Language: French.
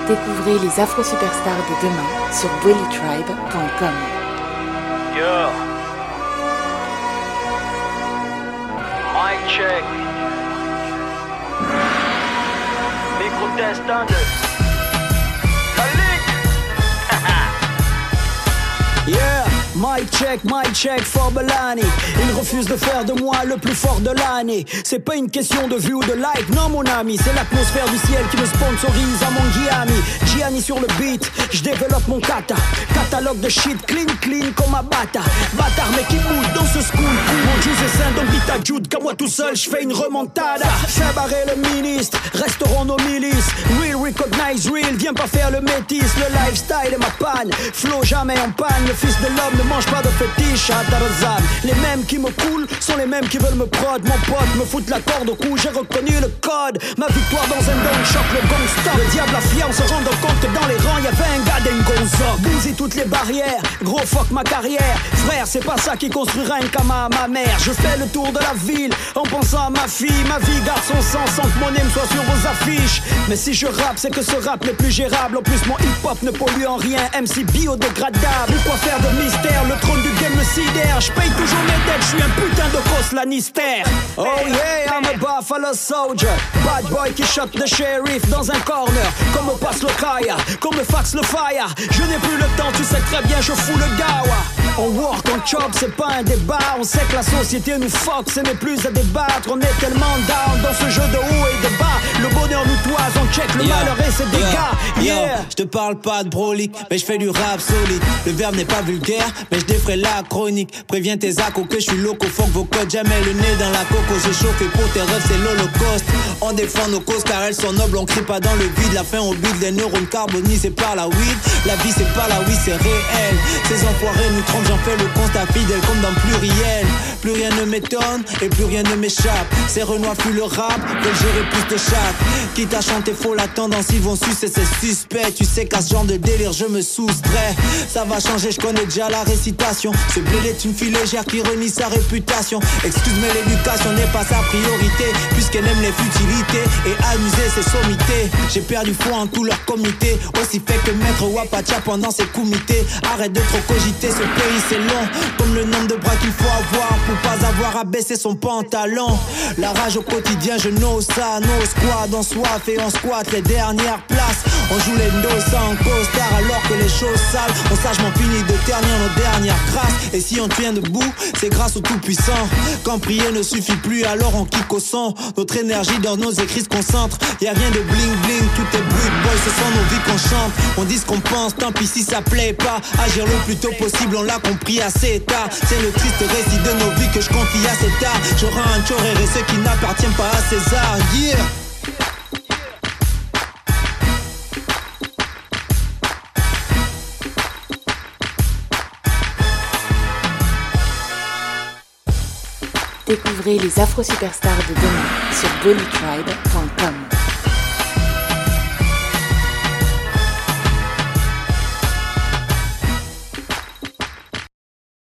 Découvrez les Afro-Superstars de demain sur bullytribe.com. Yo. Mic check. Micro test 1, 2. Yeah, mic check for Belani. Il refuse de faire de moi le plus fort de l'année. C'est pas une question de vue ou de like, non mon ami. C'est l'atmosphère du ciel qui me sponsorise à mon Gianni. Gianni sur le beat, je développe mon catalogue de shit clean comme un bâtard mais qui bouge dans ce school. Mon juice est sain donc vite à Jude. Qu'à moi tout seul je fais une remontada. Fais barrer le ministre, resteront nos milices. Real recognize real, viens pas faire le métis. Le lifestyle est ma panne, flow jamais en panne. Le fils de l'homme ne mange pas de fétiche à Tarzan. Les mêmes qui me coulent sont les mêmes qui veulent me prod. Mon pote me fout la corde au cou, j'ai reconnu le code. Ma victoire dans un dunk choc, le gong stop. Le diable affia en se rendant compte que dans les rangs y'avait un gars d'Engonzo. Bousille toutes les barrières, gros fuck ma carrière. Frère c'est pas ça qui construira un kama à ma mère. Je fais le tour de la ville en pensant à ma fille. Ma vie garde son sens sans que mon name soit sur vos affiches. Mais si je rappe c'est que ce rap n'est plus gérable. En plus mon hip hop ne pollue en rien. MC biodégradable. Pourquoi faire de mystère, le trône du game me sidère. J'paye toujours mes dettes, j'suis un putain de grosse Lannister. Oh yeah, I'm a Buffalo soldier. Bad boy qui shot the sheriff dans un corner. Comme me passe le kaya, comme me fax le fire. Je n'ai plus le temps, tu sais très bien, je fous le gawa. On work, on chop, c'est pas un débat. On sait que la société nous fuck, ce n'est plus à débattre. On est tellement down dans ce jeu de haut et de bas. Le bonheur nous toise, on check le malheur et ses dégâts. Yeah. Je te parle pas de brolique, mais je fais du rap solide. Le verbe n'est pas vulgaire, mais je défraie la chronique. Préviens tes accos que je suis loco, fuck vos codes. Jamais le nez dans la coco, j'ai chauffé pour tes rêves, c'est l'holocauste. On défend nos causes car elles sont nobles, on crie pas dans le vide. La fin au bide, les neurones carbonisés par la weed. La vie c'est pas la oui, c'est réel. Ces enfoirés nous trompent, j'en fais le constat fidèle comme dans Pluriel. Plus rien ne m'étonne et plus rien ne m'échappe. Ces Renois fuient le rap, veulent gérer plus de chaque. Quitte à chanter faux, la tendance ils vont sucer, c'est suspect. Tu sais qu'à ce genre de délire je me soustrais. Ça va changer, je connais déjà la récitation. Ce blé est une fille légère qui renie sa réputation. Excuse mais l'éducation n'est pas sa priorité, puisqu'elle aime les futilités et amuser ses sommités. J'ai perdu foi en tout leur comité, aussi fait que maître Wapacha pendant ses comités. Arrête de trop cogiter, ce pays c'est long, comme le nombre de bras qu'il faut avoir pour pas avoir à baisser son pantalon. La rage au quotidien, je n'ose ça, n'ose quoi, dans soif et on squatte les dernières places. On joue les dos en costard alors que les choses sales ont sagement fini de ternir nos dernières grâces. Et si on tient debout, c'est grâce au tout-puissant. Quand prier ne suffit plus, alors on kick au son. Notre énergie dans nos écrits se concentre. Y'a rien de bling bling, tout est brut boy, ce sont nos vies qu'on chante. On dit ce qu'on pense, tant pis si ça plaît pas. Agir le plus tôt possible, on l'a compris assez tard. C'est le triste récit de nos vies que je confie à cet art. Je rends un choré ce qui n'appartient pas à César. Yeah. Découvrez les Afro-Superstars de demain sur bullytribe.com.